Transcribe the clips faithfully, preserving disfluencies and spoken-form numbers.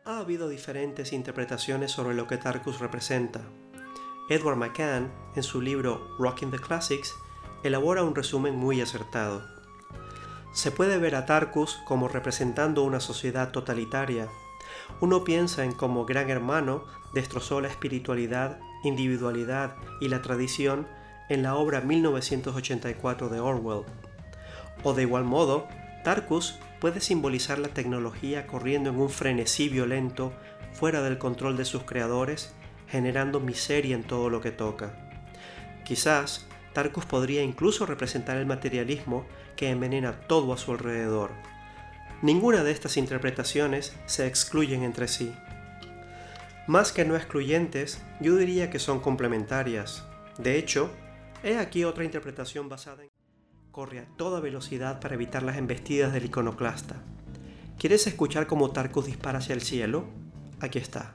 Ha habido diferentes interpretaciones sobre lo que Tarkus representa. Edward McCann, en su libro Rocking the Classics, elabora un resumen muy acertado. Se puede ver a Tarkus como representando una sociedad totalitaria. Uno piensa en cómo Gran Hermano destrozó la espiritualidad, individualidad y la tradición en la obra mil novecientos ochenta y cuatro de Orwell. O de igual modo, Tarkus puede simbolizar la tecnología corriendo en un frenesí violento fuera del control de sus creadores, generando miseria en todo lo que toca. Quizás Tarkus podría incluso representar el materialismo que envenena todo a su alrededor. Ninguna de estas interpretaciones se excluyen entre sí. Más que no excluyentes, yo diría que son complementarias. De hecho, he aquí otra interpretación basada en corre a toda velocidad para evitar las embestidas del iconoclasta. ¿Quieres escuchar cómo Tarkus dispara hacia el cielo? Aquí está.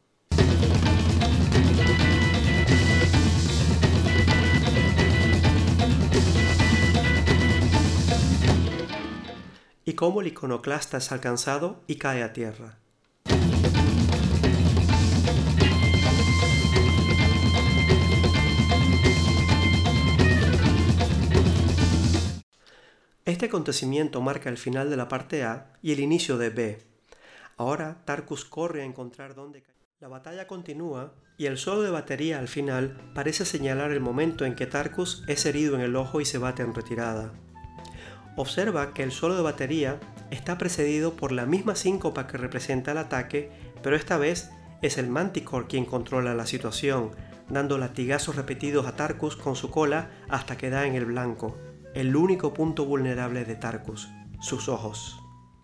Y cómo el iconoclasta es alcanzado y cae a tierra. Este acontecimiento marca el final de la parte A y el inicio de B. Ahora Tarkus corre a encontrar dónde cae. La batalla continúa y el solo de batería al final parece señalar el momento en que Tarkus es herido en el ojo y se bate en retirada. Observa que el solo de batería está precedido por la misma síncopa que representa el ataque, pero esta vez es el Manticore quien controla la situación, dando latigazos repetidos a Tarkus con su cola hasta que da en el blanco. El único punto vulnerable de Tarkus, sus ojos.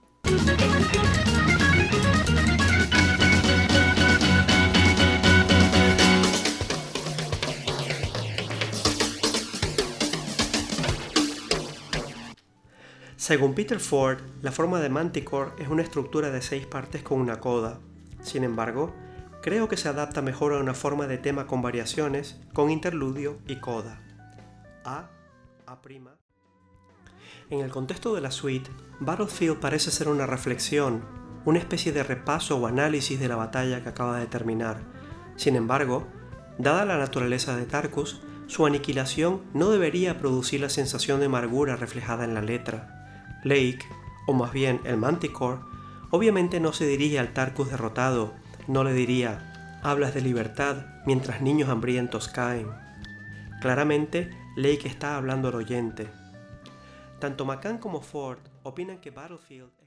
Según Peter Ford, la forma de Manticore es una estructura de seis partes con una coda. Sin embargo, creo que se adapta mejor a una forma de tema con variaciones, con interludio y coda. A, A'. En el contexto de la suite, Battlefield parece ser una reflexión, una especie de repaso o análisis de la batalla que acaba de terminar. Sin embargo, dada la naturaleza de Tarkus, su aniquilación no debería producir la sensación de amargura reflejada en la letra. Lake, o más bien el Manticore, obviamente no se dirige al Tarkus derrotado, no le diría «hablas de libertad mientras niños hambrientos caen». Claramente, Lake está hablando al oyente. Tanto McCann como Ford opinan que Battlefield